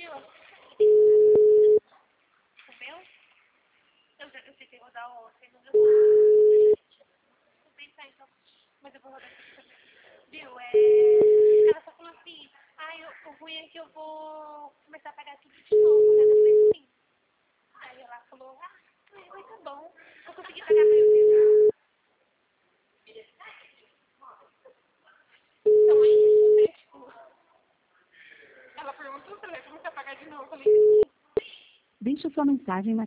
Camila. O meu? Eu tentei rodar ontem, não deu certo. Vou tentar então. Mas eu vou rodar aqui também. Viu? Ela só falou assim, o ruim é que eu vou começar a pagar tudo de novo, né? Eu falei sim. Aí ela falou, vai tá bom. Vou conseguir pagar meu dinheiro. Então é isso, né? Tipo, ela perguntou se ela ia começar a pagar de novo. Eu falei sim. Deixe sua mensagem na